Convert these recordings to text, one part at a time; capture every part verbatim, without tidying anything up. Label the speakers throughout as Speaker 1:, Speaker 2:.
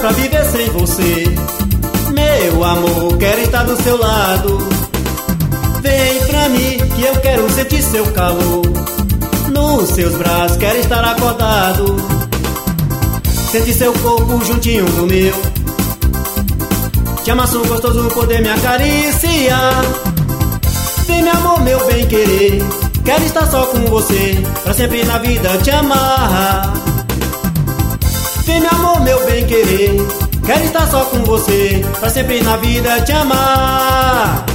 Speaker 1: pra viver sem você. Meu amor, quero estar do seu lado. Vem pra mim que eu quero sentir seu calor. Nos seus braços quero estar acordado. Sentir seu corpo juntinho do meu. Te amasso gostoso, poder me acariciar. Vem meu amor, meu bem querer. Quero estar só com você, pra sempre na vida te amar. Vem meu amor, meu bem querer. Quero estar só com você, pra sempre na vida te amar.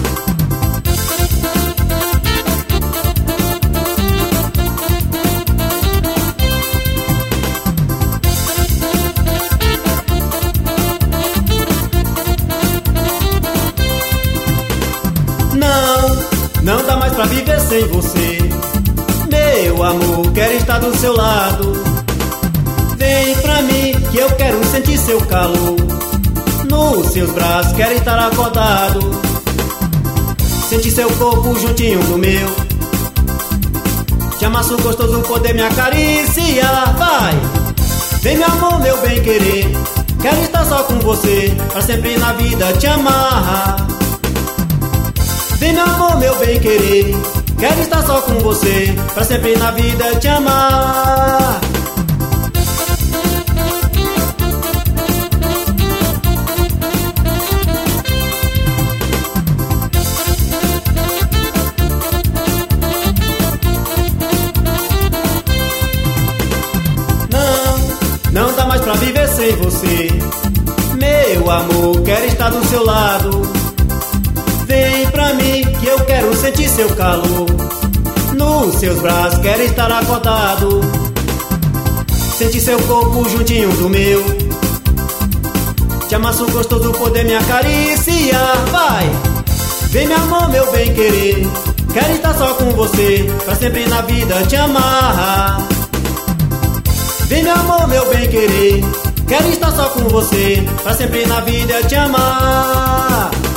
Speaker 1: Não, não dá mais pra viver sem você. Meu amor, quero estar do seu lado. Vem pra mim que eu quero sentir seu calor. Nos seus braços quero estar acordado. Sentir seu corpo juntinho do meu. Te amasso gostoso, poder me acariciar. Vai! Vem meu amor, meu bem querer. Quero estar só com você, pra sempre na vida te amar. Vem meu amor, meu bem querer. Quero estar só com você, pra sempre na vida te amar. Não, não dá mais pra viver sem você. Meu amor, quero estar do seu lado. Vem pra mim que eu quero sentir seu calor. Nos seus braços quero estar acordado. Sentir seu corpo juntinho do meu. Te amasso gostoso, poder me acariciar. Vai! Vem meu amor, meu bem querer. Quero estar só com você, pra sempre na vida te amar. Vem meu amor, meu bem querer. Quero estar só com você, pra sempre na vida te amar.